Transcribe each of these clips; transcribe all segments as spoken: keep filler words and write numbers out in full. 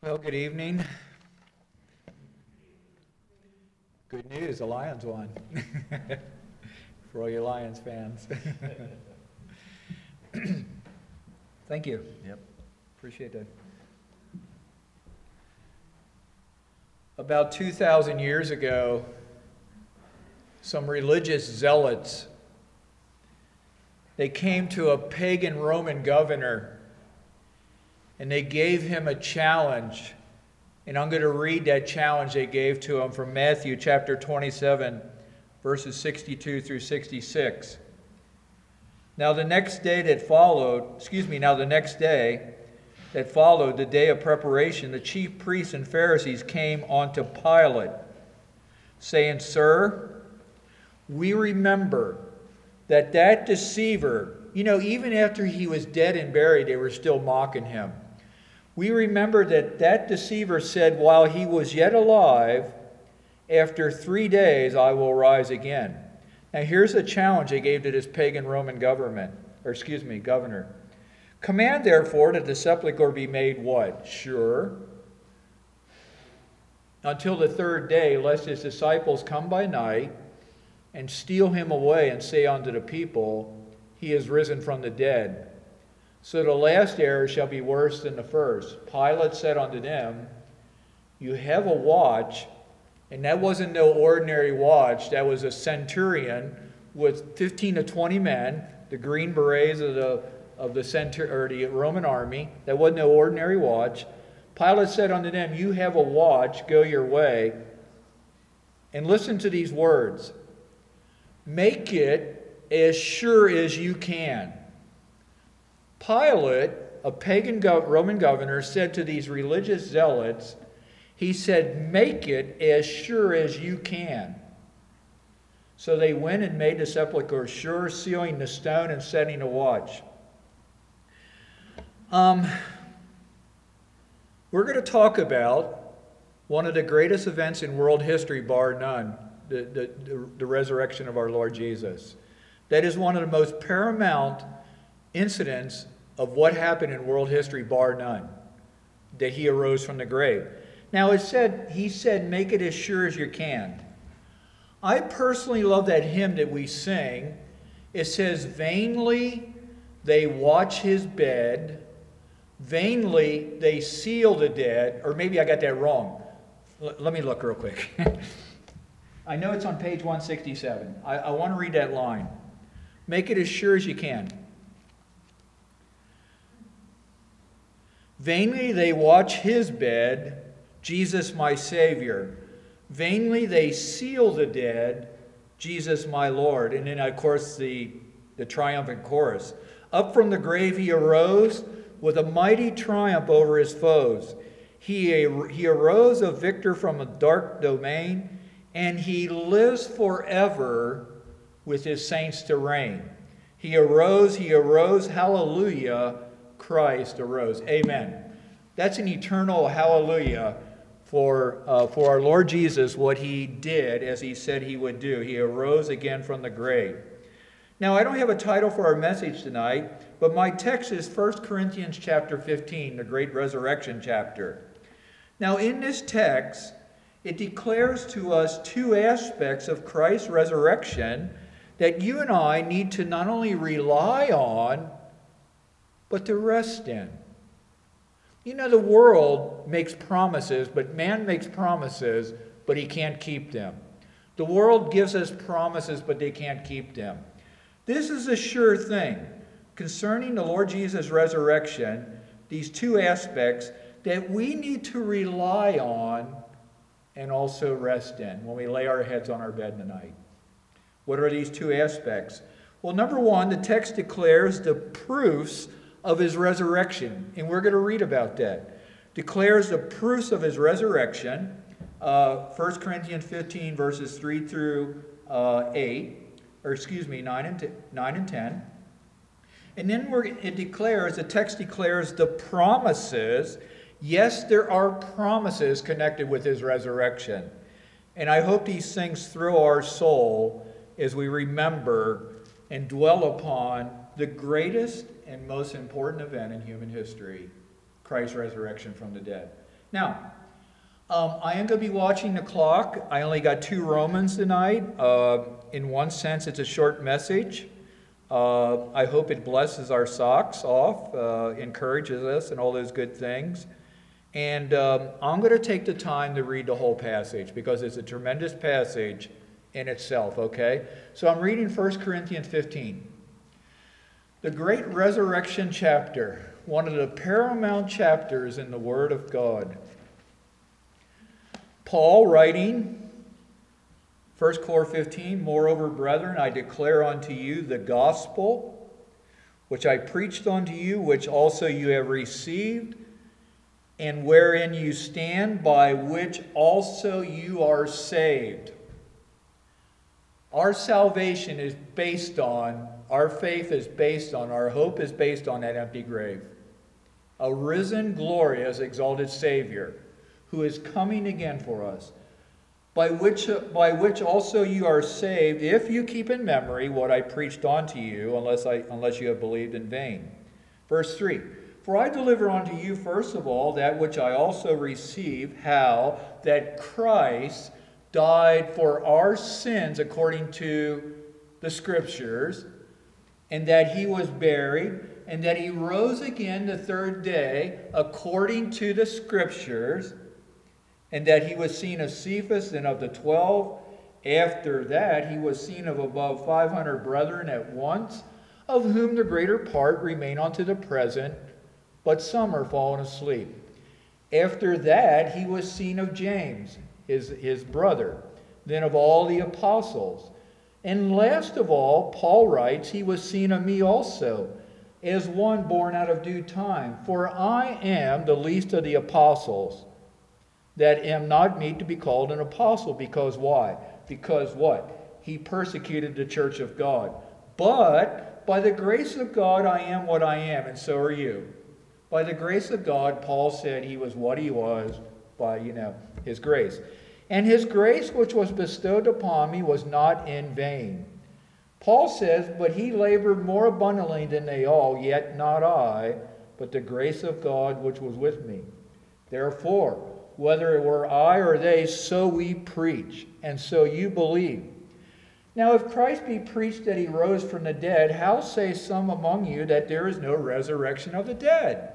Well, good evening. Good news, the Lions won. For all you Lions fans. Thank you. Yep. Appreciate that. About two thousand years ago, some religious zealots, they came to a pagan Roman governor and they gave him a challenge. And I'm going to read that challenge they gave to him from Matthew chapter twenty-seven, verses sixty-two through sixty-six. Now the next day that followed, excuse me, now the next day that followed, the day of preparation, the chief priests and Pharisees came unto Pilate, saying, Sir, we remember that that deceiver, you know, even after he was dead and buried, they were still mocking him. We remember that that deceiver said, while he was yet alive, after three days I will rise again. Now here's a challenge they gave to this pagan Roman government, or excuse me, governor. Command therefore that the sepulchre be made what? Sure. Until the third day, lest his disciples come by night and steal him away and say unto the people, He is risen from the dead. So the last error shall be worse than the first. Pilate said unto them, You have a watch, and that wasn't no ordinary watch. That was a centurion with fifteen to twenty men, the green berets of the of the centur or the Roman army. That wasn't no ordinary watch. Pilate said unto them, You have a watch, go your way. And listen to these words. Make it as sure as you can. Pilate, a pagan Roman governor, said to these religious zealots, he said, make it as sure as you can. So they went and made the sepulchre sure, sealing the stone and setting a watch. Um, we're going to talk about one of the greatest events in world history, bar none, the, the, the, the resurrection of our Lord Jesus. That is one of the most paramount incidents of what happened in world history, bar none, that he arose from the grave. Now it said, he said, make it as sure as you can. I personally love that hymn that we sing. It says, vainly they watch his bed, vainly they seal the dead, or maybe I got that wrong. L- let me look real quick. I know it's on page one sixty-seven. I, I want to read that line. Make it as sure as you can. Vainly they watch his bed, Jesus my Savior. Vainly they seal the dead, Jesus my Lord. And then, of course, the, the triumphant chorus. Up from the grave he arose with a mighty triumph over his foes. He, he arose a victor from a dark domain, and he lives forever with his saints to reign. He arose, he arose, hallelujah, Christ arose. Amen. That's an eternal hallelujah for, uh, for our Lord Jesus, what he did as he said he would do. He arose again from the grave. Now, I don't have a title for our message tonight, but my text is First Corinthians chapter fifteen, the great resurrection chapter. Now, in this text, it declares to us two aspects of Christ's resurrection that you and I need to not only rely on, but to rest in. You know, the world makes promises, but man makes promises, but he can't keep them. The world gives us promises, but they can't keep them. This is a sure thing concerning the Lord Jesus' resurrection, these two aspects that we need to rely on and also rest in when we lay our heads on our bed tonight. What are these two aspects? Well, number one, the text declares the proofs of his resurrection, and we're going to read about that. Declares the proofs of his resurrection, uh, First Corinthians fifteen, verses three through uh, eight, or excuse me, nine and, t- nine and ten. And then we're, it declares, the text declares the promises. Yes, there are promises connected with his resurrection. And I hope these things thrill our soul as we remember and dwell upon the greatest and most important event in human history, Christ's resurrection from the dead. Now, um, I am going to be watching the clock. I only got two Romans tonight. Uh, in one sense, it's a short message. Uh, I hope it blesses our socks off, uh, encourages us, and all those good things. And um, I'm going to take the time to read the whole passage because it's a tremendous passage in itself, okay? So I'm reading First Corinthians fifteen. The great resurrection chapter, one of the paramount chapters in the Word of God. Paul writing, First Corinthians fifteen, Moreover, brethren, I declare unto you the gospel, which I preached unto you, which also you have received, and wherein you stand, by which also you are saved. Our salvation is based on, our faith is based on, our hope is based on that empty grave. A risen, glorious, exalted Savior who is coming again for us, by which, by which also you are saved, if you keep in memory what I preached unto you, unless, I, unless you have believed in vain. Verse three, For I deliver unto you first of all that which I also received, how that Christ died for our sins according to the Scriptures, and that he was buried, and that he rose again the third day according to the Scriptures, and that he was seen of Cephas and of the twelve. After that he was seen of above five hundred brethren at once, of whom the greater part remain unto the present, but some are fallen asleep. After that he was seen of James, his, his brother, then of all the apostles. And last of all, Paul writes, he was seen of me also, as one born out of due time. For I am the least of the apostles, that am not meet to be called an apostle. Because why? Because what? He persecuted the church of God. But by the grace of God I am what I am, and so are you. By the grace of God, Paul said he was what he was by, you know, his grace. And his grace which was bestowed upon me was not in vain. Paul says, but he labored more abundantly than they all, yet not I, but the grace of God which was with me. Therefore, whether it were I or they, so we preach, and so you believe. Now if Christ be preached that he rose from the dead, how say some among you that there is no resurrection of the dead?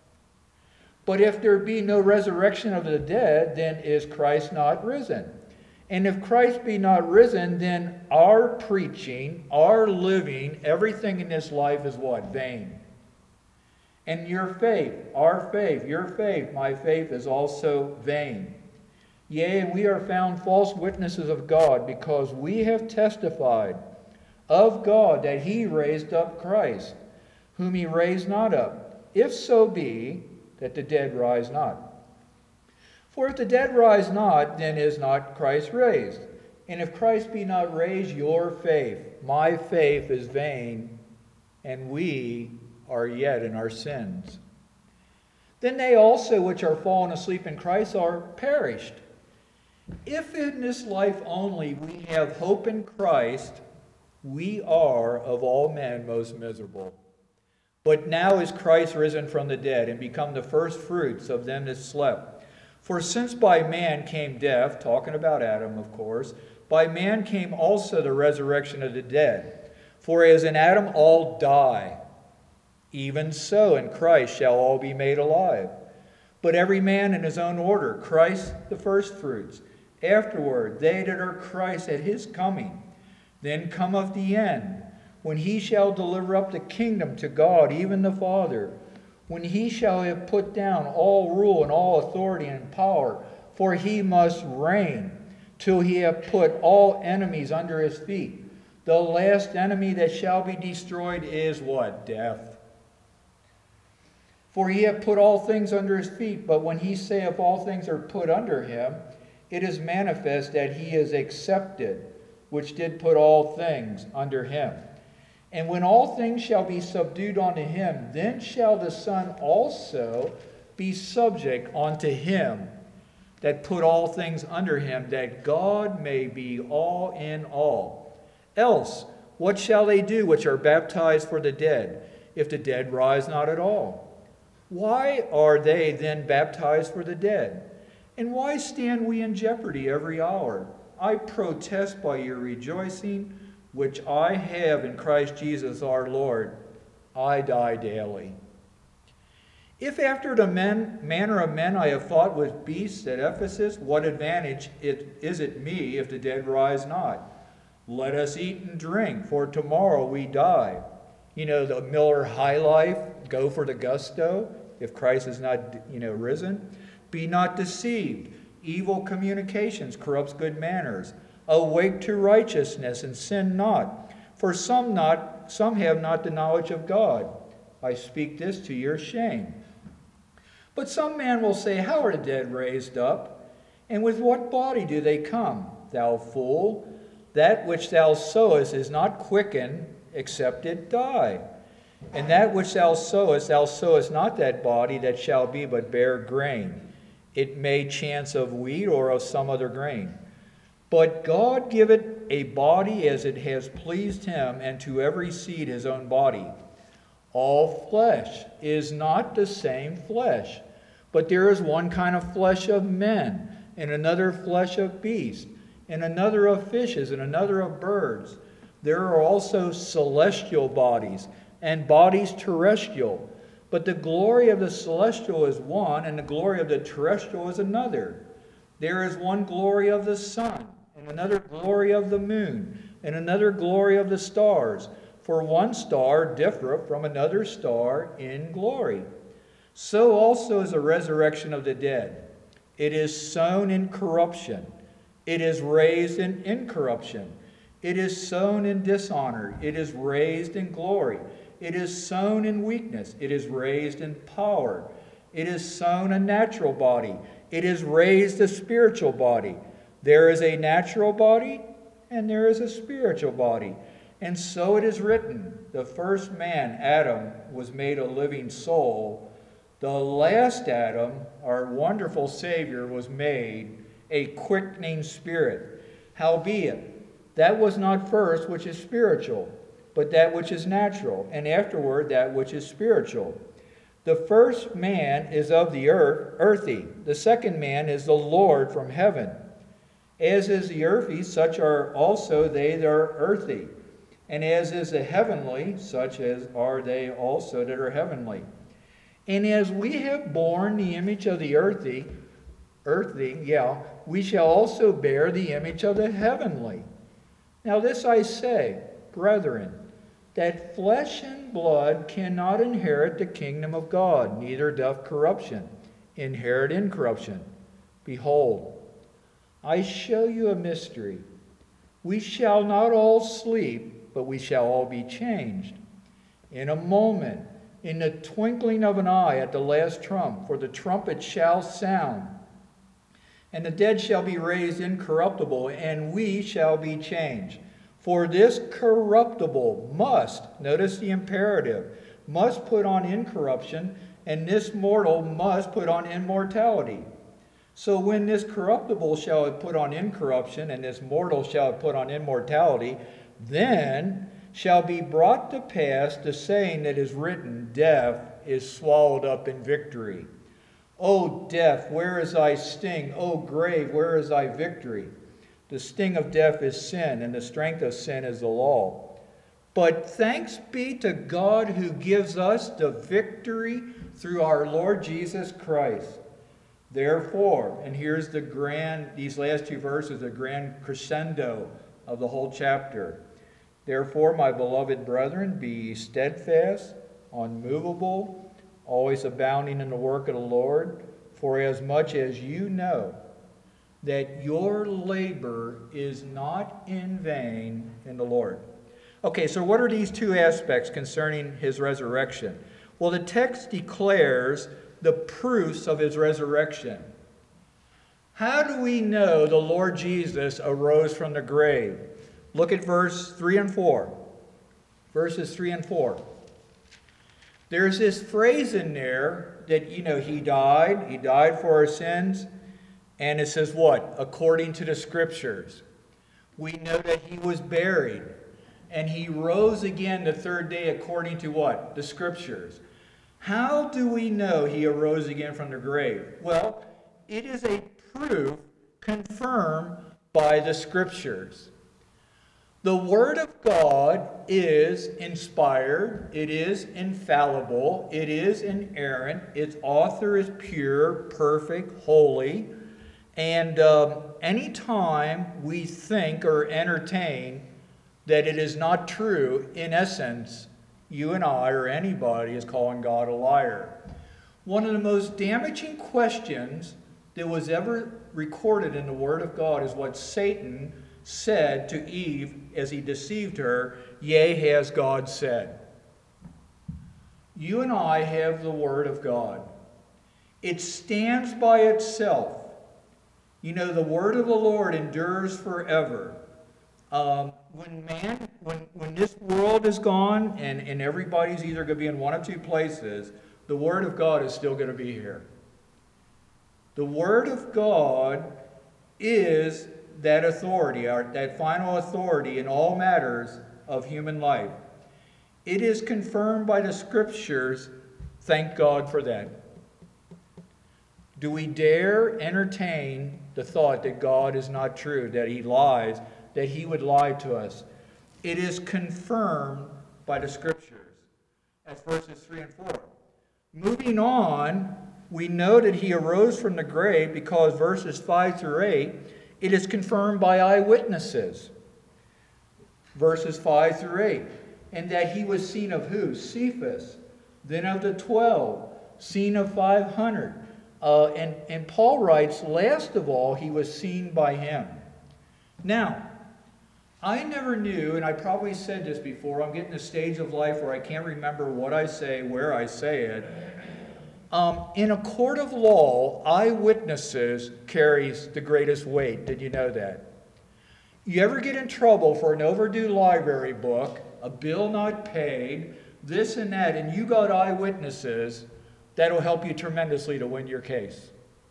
But if there be no resurrection of the dead, then is Christ not risen? And if Christ be not risen, then our preaching, our living, everything in this life is what? Vain. And your faith, our faith, your faith, my faith is also vain. Yea, and we are found false witnesses of God, because we have testified of God that he raised up Christ, whom he raised not up, if so be that the dead rise not. For if the dead rise not, then is not Christ raised. And if Christ be not raised, your faith, my faith, is vain, and we are yet in our sins. Then they also which are fallen asleep in Christ are perished. If in this life only we have hope in Christ, we are of all men most miserable. But now is Christ risen from the dead, and become the first fruits of them that slept. For since by man came death, talking about Adam, of course, by man came also the resurrection of the dead. For as in Adam all die, even so in Christ shall all be made alive. But every man in his own order, Christ the first fruits. Afterward, they that are Christ at his coming. Then cometh the end, when he shall deliver up the kingdom to God, even the Father, when he shall have put down all rule and all authority and power, for he must reign till he have put all enemies under his feet. The last enemy that shall be destroyed is what? Death. For he hath put all things under his feet, but when he saith all things are put under him, it is manifest that he is accepted, which did put all things under him. And when all things shall be subdued unto him, then shall the Son also be subject unto him that put all things under him, that God may be all in all. Else, what shall they do which are baptized for the dead, if the dead rise not at all? Why are they then baptized for the dead? And why stand we in jeopardy every hour? I protest by your rejoicing, which I have in Christ Jesus our Lord. I die daily. If after the men, manner of men I have fought with beasts at Ephesus, what advantage it, is it me if the dead rise not? Let us eat and drink, for tomorrow we die. You know, the Miller High Life, go for the gusto, if Christ is not, you know, risen. Be not deceived. Evil communications corrupts good manners. Awake to righteousness and sin not. For some not, some have not the knowledge of God. I speak this to your shame. But some man will say, how are the dead raised up? And with what body do they come? Thou fool, that which thou sowest is not quickened, except it die. And that which thou sowest, thou sowest not that body that shall be, but bare grain. It may chance of wheat or of some other grain. But God giveth a body as it has pleased him, and to every seed his own body. All flesh is not the same flesh, but there is one kind of flesh of men, and another flesh of beasts, and another of fishes, and another of birds. There are also celestial bodies, and bodies terrestrial. But the glory of the celestial is one, and the glory of the terrestrial is another. There is one glory of the sun, and another glory of the moon, and another glory of the stars. For one star differeth from another star in glory. So also is the resurrection of the dead. It is sown in corruption. It is raised in incorruption. It is sown in dishonor. It is raised in glory. It is sown in weakness. It is raised in power. It is sown a natural body. It is raised a spiritual body. There is a natural body, and there is a spiritual body. And so it is written, the first man, Adam, was made a living soul. The last Adam, our wonderful Savior, was made a quickening spirit. Howbeit, that was not first which is spiritual, but that which is natural, and afterward that which is spiritual. The first man is of the earth, earthy. The second man is the Lord from heaven. As is the earthy, such are also they that are earthy. And as is the heavenly, such as are they also that are heavenly. And as we have borne the image of the earthy, earthy, yeah, we shall also bear the image of the heavenly. Now this I say, brethren, that flesh and blood cannot inherit the kingdom of God, neither doth corruption inherit incorruption. Behold, I show you a mystery. We shall not all sleep, but we shall all be changed. In a moment, in the twinkling of an eye, at the last trump, for the trumpet shall sound, and the dead shall be raised incorruptible, and we shall be changed. For this corruptible must, notice the imperative, must put on incorruption, and this mortal must put on immortality. So when this corruptible shall have put on incorruption, and this mortal shall have put on immortality, then shall be brought to pass the saying that is written, death is swallowed up in victory. O death, where is thy sting? O grave, where is thy victory? The sting of death is sin, and the strength of sin is the law. But thanks be to God who gives us the victory through our Lord Jesus Christ. Therefore, and here's the grand, these last two verses, the grand crescendo of the whole chapter. Therefore, my beloved brethren, be ye steadfast, unmovable, always abounding in the work of the Lord, for as much as you know that your labor is not in vain in the Lord. Okay, so what are these two aspects concerning his resurrection? Well, the text declares the proofs of his resurrection. How do we know the Lord Jesus arose from the grave? Look at verse three and four. Verses three and four. There's this phrase in there that, you know, he died. He died for our sins. And it says what? According to the Scriptures. We know that he was buried. And he rose again the third day according to what? The Scriptures. How do we know he arose again from the grave? Well, it is a proof confirmed by the Scriptures. The Word of God is inspired, it is infallible, it is inerrant, its author is pure, perfect, holy, and um, anytime we think or entertain that it is not true, in essence, you and I or anybody is calling God a liar. One of the most damaging questions that was ever recorded in the Word of God is what Satan said to Eve as he deceived her, "Yea, has God said." You and I have the Word of God. It stands by itself. You know, the Word of the Lord endures forever. Um, when man, when, when this world is gone and, and everybody's either going to be in one of two places, the Word of God is still going to be here. The Word of God is that authority, or that final authority in all matters of human life. It is confirmed by the Scriptures. Thank God for that. Do we dare entertain the thought that God is not true, that he lies, that he would lie to us? It is confirmed by the Scriptures. That's verses three and four. Moving on, we know that he arose from the grave because verses five through eight, it is confirmed by eyewitnesses. Verses five through eight. And that he was seen of who? Cephas. Then of the twelve. Seen of five hundred. Uh, and, and Paul writes, last of all, he was seen by him. Now, I never knew, and I probably said this before, I'm getting a stage of life where I can't remember what I say, where I say it. Um, in a court of law, eyewitnesses carries the greatest weight. Did you know that? You ever get in trouble for an overdue library book, a bill not paid, this and that, and you got eyewitnesses, that'll help you tremendously to win your case.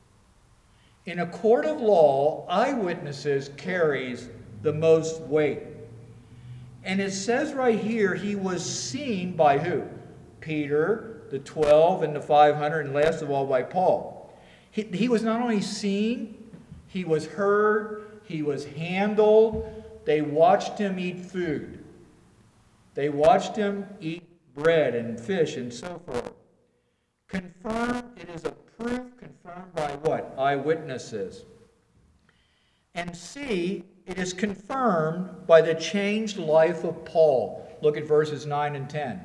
In a court of law, eyewitnesses carries the most weight. And it says right here, he was seen by who? Peter, the twelve, and the five hundred, and last of all by Paul. He, he was not only seen, he was heard, he was handled. They watched him eat food. They watched him eat bread and fish and so forth. Confirmed, it is a proof confirmed by what? Eyewitnesses. And C, it is confirmed by the changed life of Paul. Look at verses nine and ten.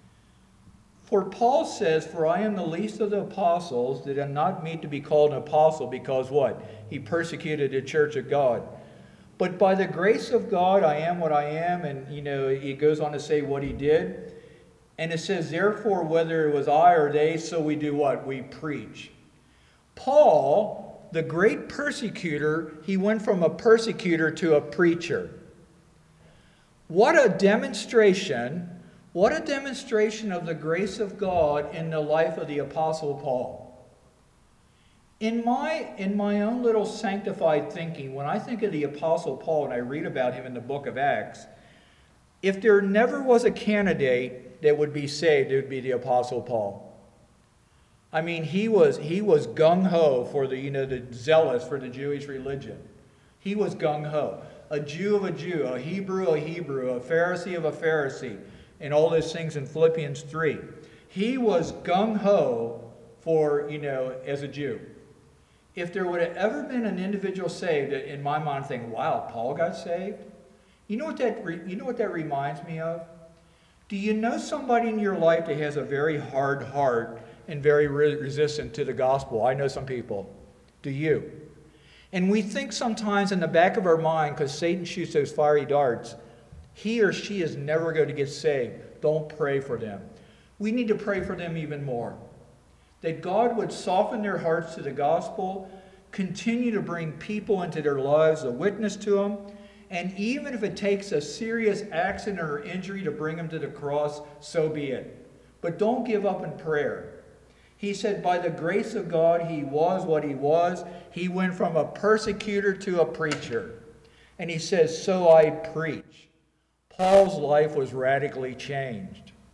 For Paul says, "For I am the least of the apostles, that am not meet to be called an apostle, because" what? He persecuted the church of God. "But by the grace of God I am what I am," and you know, he goes on to say what he did. And it says, "Therefore, whether it was I or they, so we do what? We preach." Paul, the great persecutor, he went from a persecutor to a preacher. What a demonstration, what a demonstration of the grace of God in the life of the Apostle Paul. In my, in my own little sanctified thinking, when I think of the Apostle Paul and I read about him in the book of Acts, if there never was a candidate that would be saved, it would be the Apostle Paul. I mean, he was, he was gung-ho for the, you know, the zealous for the Jewish religion. He was gung-ho. A Jew of a Jew, a Hebrew of a Hebrew, a Pharisee of a Pharisee, and all those things in Philippians three. He was gung-ho for, you know, as a Jew. If there would have ever been an individual saved, in my mind, I'm thinking, wow, Paul got saved? You know what that, re- you know what that reminds me of? Do you know somebody in your life that has a very hard heart and very re- resistant to the gospel? I know some people. Do you? And we think sometimes in the back of our mind, because Satan shoots those fiery darts, he or she is never going to get saved. Don't pray for them. We need to pray for them even more. That God would soften their hearts to the gospel, continue to bring people into their lives, a witness to them, and even if it takes a serious accident or injury to bring them to the cross, so be it. But don't give up in prayer. He said, by the grace of God, he was what he was. He went from a persecutor to a preacher. And he says, so I preach. Paul's life was radically changed.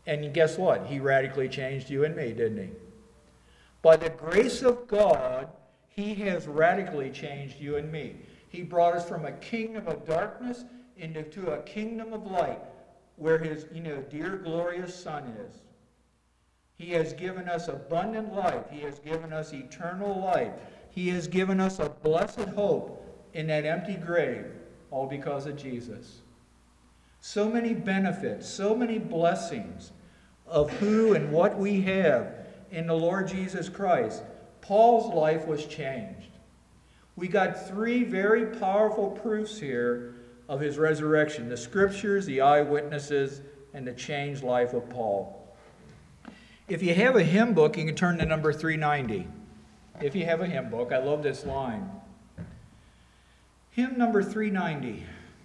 And guess what? He radically changed you and me, didn't he? By the grace of God, he has radically changed you and me. He brought us from a kingdom of darkness into a kingdom of light, where his, you know, dear glorious Son is. He has given us abundant life. He has given us eternal life. He has given us a blessed hope in that empty grave, all because of Jesus. So many benefits, so many blessings of who and what we have in the Lord Jesus Christ. Paul's life was changed. We got three very powerful proofs here of his resurrection: the scriptures, the eyewitnesses, and the changed life of Paul. If you have a hymn book, you can turn to number three ninety. If you have a hymn book, I love this line. Hymn number three ninety.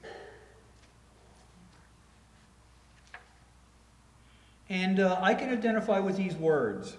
And uh, I can identify with these words.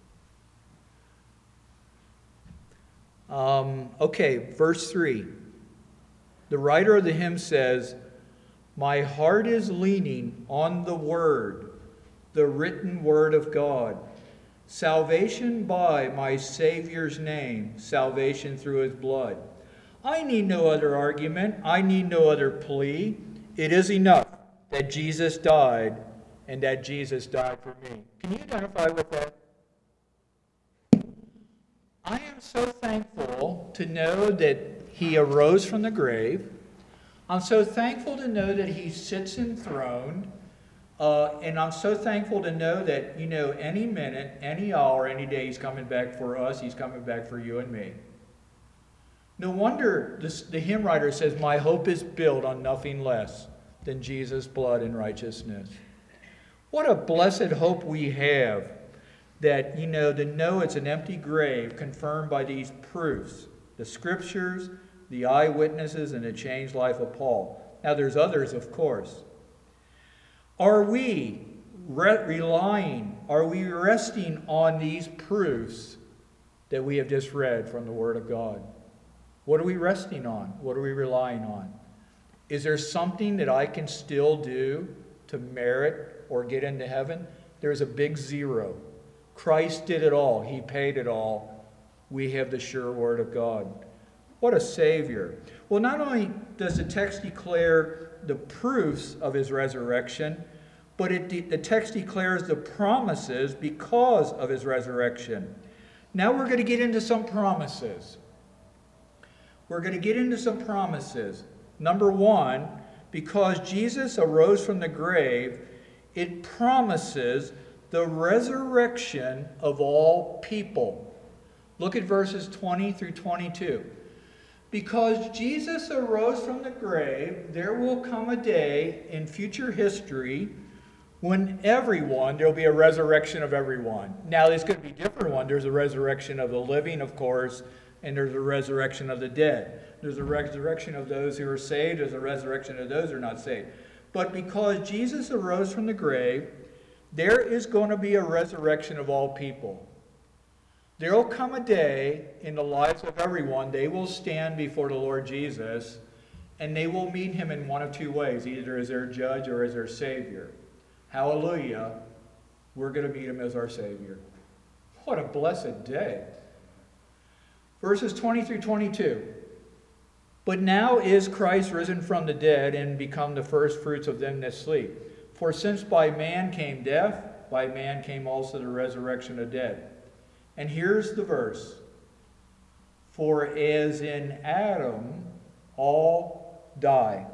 Um, okay, verse three. The writer of the hymn says, "My heart is leaning on the word, the written word of God. Salvation by my Savior's name, salvation through his blood. I need no other argument. I need no other plea. It is enough that Jesus died and that Jesus died for me." Can you identify with that? I am so thankful to know that he arose from the grave. I'm so thankful to know that he sits enthroned. Uh, and I'm so thankful to know that, you know, any minute, any hour, any day, he's coming back for us. He's coming back for you and me. No wonder this, the hymn writer says, "My hope is built on nothing less than Jesus' blood and righteousness." What a blessed hope we have that, you know, to know it's an empty grave confirmed by these proofs, the scriptures, the eyewitnesses, and the changed life of Paul. Now, there's others, of course. Are we re- relying, are we resting on these proofs that we have just read from the Word of God? What are we resting on? What are we relying on? Is there something that I can still do to merit or get into heaven? There's a big zero. Christ did it all. He paid it all. We have the sure Word of God. What a Savior. Well, not only does the text declare the proofs of his resurrection, but it de- the text declares the promises because of his resurrection. Now we're going to get into some promises. We're going to get into some promises. Number one, because Jesus arose from the grave, it promises the resurrection of all people. Look at verses twenty through twenty-two. Because Jesus arose from the grave, there will come a day in future history when everyone, there will be a resurrection of everyone. Now, there's going to be a different one. There's a resurrection of the living, of course, and there's a resurrection of the dead. There's a resurrection of those who are saved. There's a resurrection of those who are not saved. But because Jesus arose from the grave, there is going to be a resurrection of all people. There will come a day in the lives of everyone, they will stand before the Lord Jesus, and they will meet him in one of two ways, either as their judge or as their Savior. Hallelujah, we're going to meet him as our Savior. What a blessed day. Verses twenty through twenty-two. But now is Christ risen from the dead and become the first fruits of them that sleep. For since by man came death, by man came also the resurrection of dead. And here's the verse. For as in Adam all die,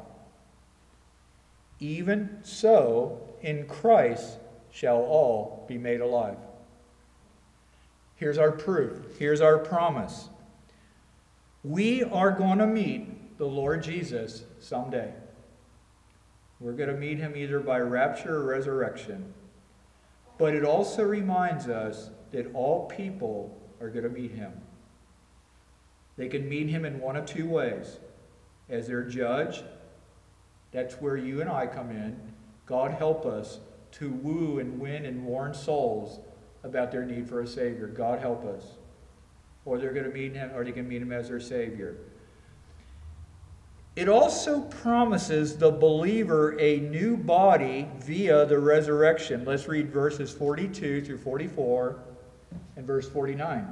even so in Christ shall all be made alive. Here's our proof. Here's our promise. We are going to meet the Lord Jesus someday. We're going to meet him either by rapture or resurrection. But it also reminds us that all people are going to meet him. They can meet him in one of two ways. As their judge, that's where you and I come in. God help us to woo and win and warn souls about their need for a Savior. God help us. Or they're going to meet him, or they can meet him as their Savior. It also promises the believer a new body via the resurrection. Let's read verses forty-two through forty-four and verse forty-nine.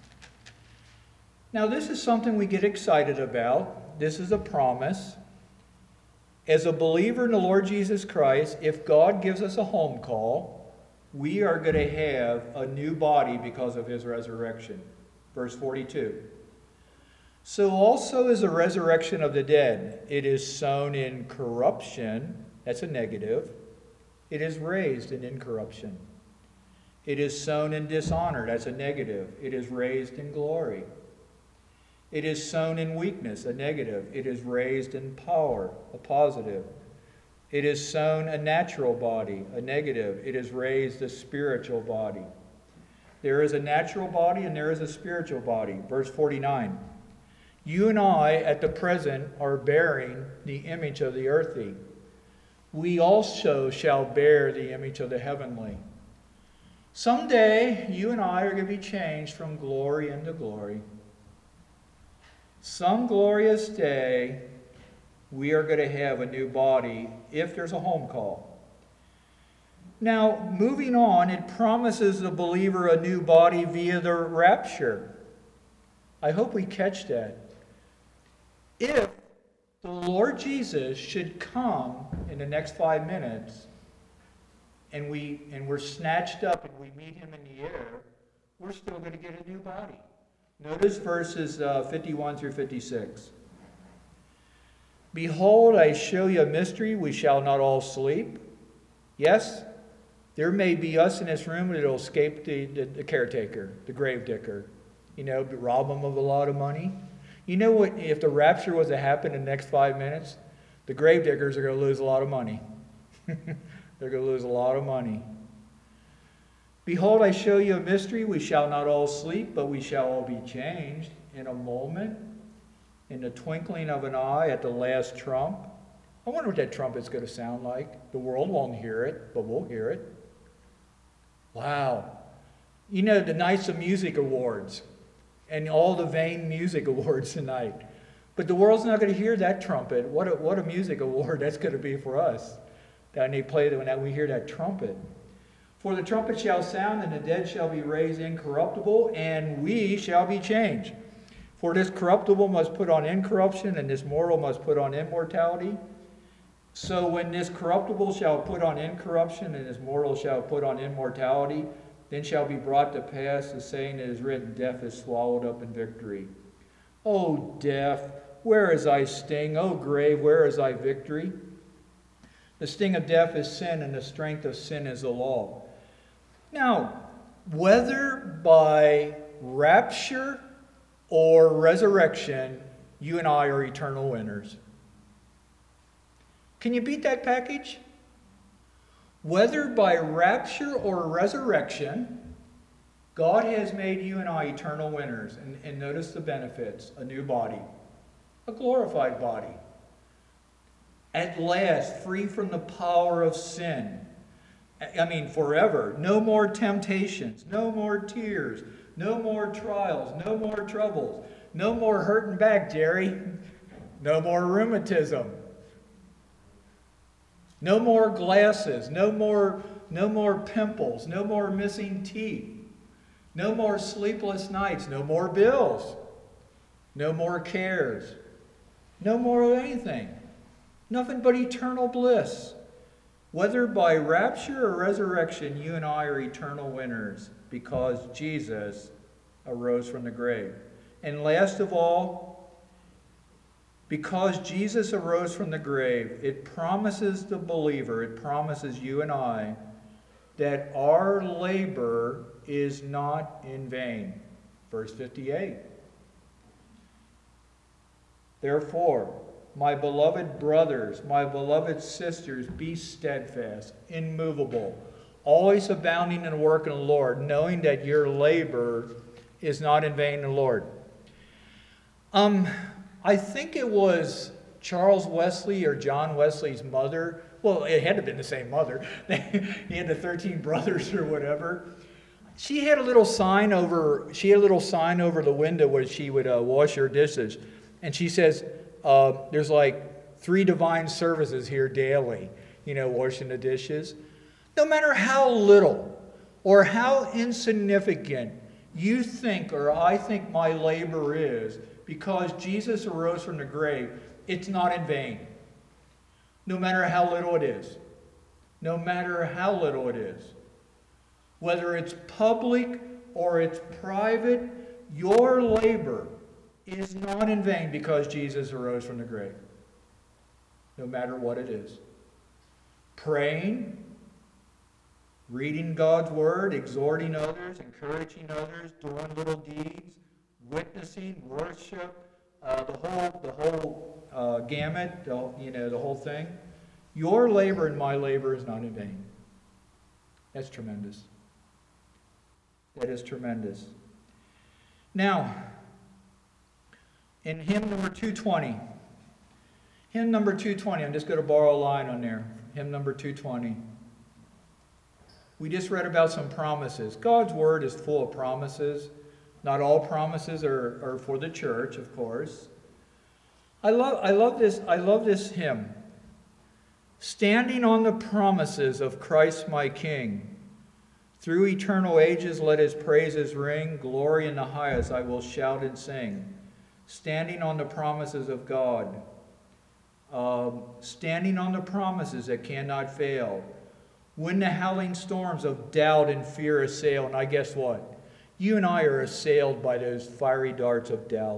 Now, this is something we get excited about. This is a promise. As a believer in the Lord Jesus Christ, if God gives us a home call, we are going to have a new body because of his resurrection. Verse forty-two. So also is the resurrection of the dead. It is sown in corruption. That's a negative. It is raised in incorruption. It is sown in dishonor. That's a negative. It is raised in glory. It is sown in weakness, a negative. It is raised in power, a positive. It is sown a natural body, a negative. It is raised a spiritual body. There is a natural body and there is a spiritual body. Verse forty-nine. You and I, at the present, are bearing the image of the earthly. We also shall bear the image of the heavenly. Someday, you and I are going to be changed from glory into glory. Some glorious day, we are going to have a new body if there's a home call. Now, moving on, it promises the believer a new body via the rapture. I hope we catch that. If the Lord Jesus should come in the next five minutes and, we, and we're snatched up and we meet him in the air, we're still going to get a new body. Notice verses uh, fifty-one through fifty-six. Behold, I show you a mystery. We shall not all sleep. Yes, there may be us in this room that will escape the, the, the caretaker, the gravedigger. You know, rob them of a lot of money. You know what? If the rapture was to happen in the next five minutes, the gravediggers are going to lose a lot of money. They're going to lose a lot of money. Behold, I show you a mystery. We shall not all sleep, but we shall all be changed in a moment, in the twinkling of an eye, at the last trump. I wonder what that trumpet's going to sound like. The world won't hear it, but we'll hear it. Wow. You know, the Nights of Music Awards and all the vain music awards tonight. But the world's not going to hear that trumpet. What a, what a music award that's going to be for us. That they play when we hear that trumpet. For the trumpet shall sound, and the dead shall be raised incorruptible, and we shall be changed. For this corruptible must put on incorruption, and this mortal must put on immortality. So when this corruptible shall put on incorruption, and this mortal shall put on immortality, then shall be brought to pass the saying that is written, death is swallowed up in victory. O death, where is thy sting? O grave, where is thy victory? The sting of death is sin, and the strength of sin is the law. Now, whether by rapture or resurrection, you and I are eternal winners. Can you beat that package? Whether by rapture or resurrection, God has made you and I eternal winners. And, and notice the benefits. A new body. A glorified body. At last, free from the power of sin. I mean, forever. No more temptations. No more tears. No more trials. No more troubles. No more hurting back, Jerry. No more rheumatism. No more glasses, no more, no more pimples, no more missing teeth, no more sleepless nights, no more bills, no more cares, no more of anything. Nothing but eternal bliss. Whether by rapture or resurrection, you and I are eternal winners because Jesus arose from the grave. And last of all, because Jesus arose from the grave, it promises the believer, it promises you and I, that our labor is not in vain. Verse fifty-eight. Therefore, my beloved brothers, my beloved sisters, be steadfast, immovable, always abounding in the work of the Lord, knowing that your labor is not in vain in the Lord. Um... I think it was Charles Wesley or John Wesley's mother. Well, it had to have been the same mother. He had the thirteen brothers or whatever. She had a little sign over. She had a little sign over the window where she would uh, wash her dishes, and she says, uh, there's like three divine services here daily, you know, washing the dishes. No matter how little or how insignificant you think or I think my labor is, because Jesus arose from the grave, it's not in vain. No matter how little it is. No matter how little it is. Whether it's public or it's private, your labor is not in vain because Jesus arose from the grave. No matter what it is. Praying, reading God's Word, exhorting others, encouraging others, doing little deeds, witnessing, worship, uh, the whole, the whole uh, gamut, the, you know, the whole thing. Your labor and my labor is not in vain. That's tremendous. That is tremendous. Now, in hymn number two twenty, hymn number two twenty, I'm just going to borrow a line on there. Hymn number two twenty. We just read about some promises. God's Word is full of promises. Not all promises are, are for the church, of course. I love, I love this, I love this hymn. Standing on the promises of Christ my King, through eternal ages let his praises ring, glory in the highest I will shout and sing. Standing on the promises of God, um, standing on the promises that cannot fail. When the howling storms of doubt and fear assail, and I guess what? You and I are assailed by those fiery darts of doubt.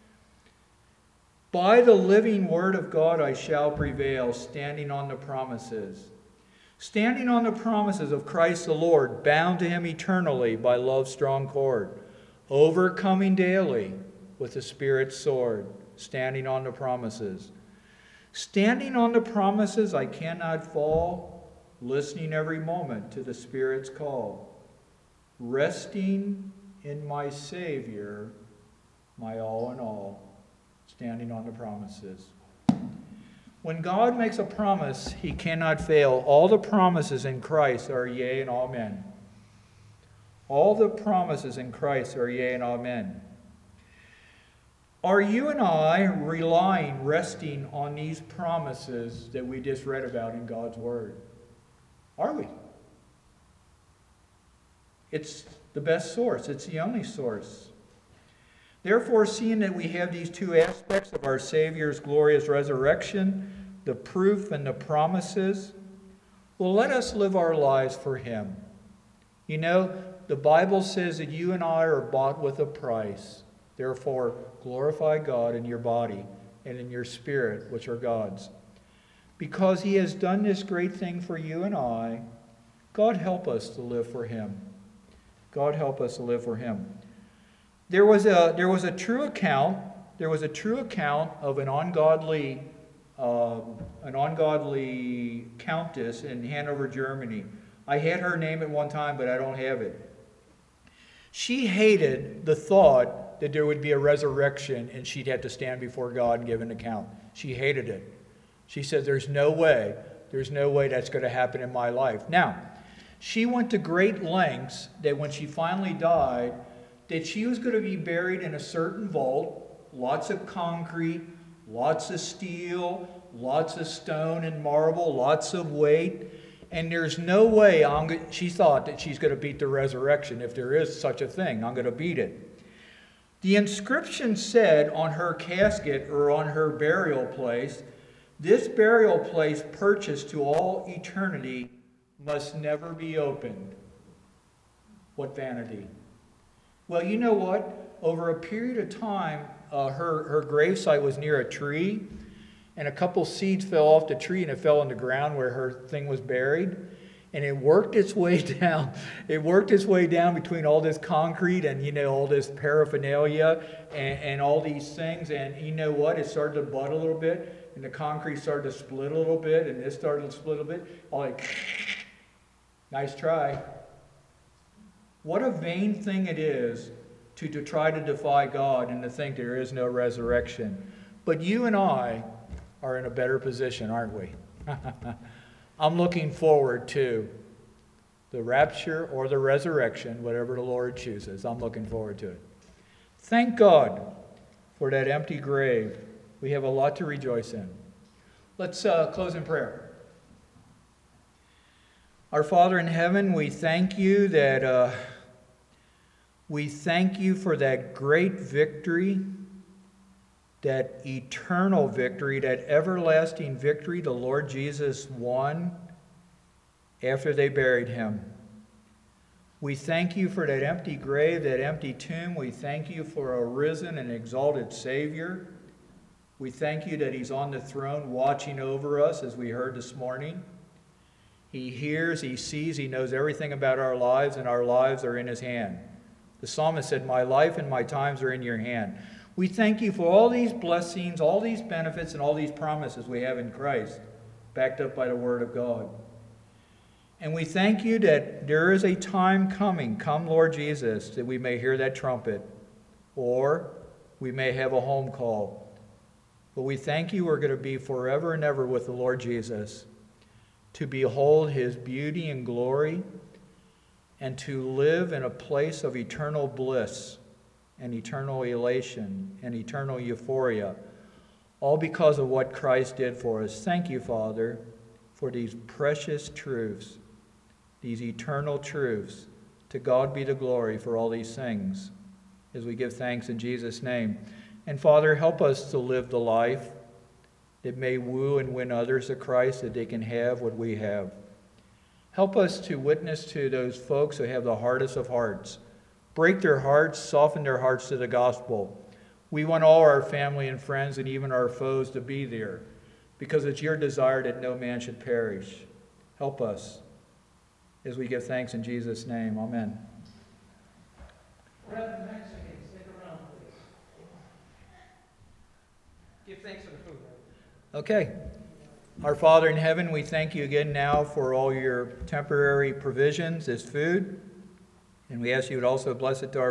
By the living word of God I shall prevail, standing on the promises. Standing on the promises of Christ the Lord, bound to him eternally by love's strong cord. Overcoming daily with the Spirit's sword, standing on the promises. Standing on the promises I cannot fall, listening every moment to the Spirit's call. Resting in my Savior, my all in all, standing on the promises. When God makes a promise, he cannot fail. All the promises in Christ are yea and amen. All the promises in Christ are yea and amen. Are you and I relying, resting on these promises that we just read about in God's Word? Are we? It's the best source. It's the only source. Therefore, seeing that we have these two aspects of our Savior's glorious resurrection, the proof and the promises, well, let us live our lives for him. You know, the Bible says that you and I are bought with a price. Therefore, glorify God in your body and in your spirit, which are God's. Because he has done this great thing for you and I, God help us to live for him. God help us to live for him. There was a, there was a true account, there was a true account of an ungodly, uh, an ungodly countess in Hanover, Germany. I had her name at one time, but I don't have it. She hated the thought that there would be a resurrection and she'd have to stand before God and give an account. She hated it. She said, there's no way, there's no way that's going to happen in my life. Now, she went to great lengths that when she finally died, that she was going to be buried in a certain vault, lots of concrete, lots of steel, lots of stone and marble, lots of weight. And there's no way, I'm go- she thought that she's going to beat the resurrection. If there is such a thing, I'm going to beat it. The inscription said on her casket or on her burial place, this burial place purchased to all eternity must never be opened. What vanity. Well, you know what? Over a period of time, uh, her, her gravesite was near a tree, and a couple seeds fell off the tree, and it fell on the ground where her thing was buried. And it worked its way down. It worked its way down between all this concrete and, you know, all this paraphernalia and, and all these things. And you know what? It started to bud a little bit, and the concrete started to split a little bit, and this started to split a bit. All like, nice try. What a vain thing it is to, to try to defy God and to think there is no resurrection. But you and I are in a better position, aren't we? I'm looking forward to the rapture or the resurrection, whatever the Lord chooses. I'm looking forward to it. Thank God for that empty grave. We have a lot to rejoice in. Let's uh, close in prayer. Our Father in heaven, we thank you that uh, we thank you for that great victory, that eternal victory, that everlasting victory the Lord Jesus won after they buried him. We thank you for that empty grave, that empty tomb. We thank you for a risen and exalted Savior. We thank you that he's on the throne watching over us, as we heard this morning. He hears, he sees, he knows everything about our lives, and our lives are in his hand. The psalmist said, "My life and my times are in your hand." We thank you for all these blessings, all these benefits, and all these promises we have in Christ, backed up by the Word of God. And we thank you that there is a time coming, come Lord Jesus, that we may hear that trumpet, or we may have a home call. But we thank you we're going to be forever and ever with the Lord Jesus, to behold his beauty and glory, and to live in a place of eternal bliss and eternal elation and eternal euphoria, all because of what Christ did for us. Thank you, Father, for these precious truths, these eternal truths. To God be the glory for all these things, as we give thanks in Jesus' name. And Father, help us to live the life that may woo and win others to Christ, that they can have what we have. Help us to witness to those folks who have the hardest of hearts. Break their hearts, soften their hearts to the gospel. We want all our family and friends and even our foes to be there, because it's your desire that no man should perish. Help us as we give thanks in Jesus' name. Amen. Brethren, Mexicans, stick around, please. Give thanks for the food. Okay. Our Father in heaven, we thank you again now for all your temporary provisions as food. And we ask you would also bless it to our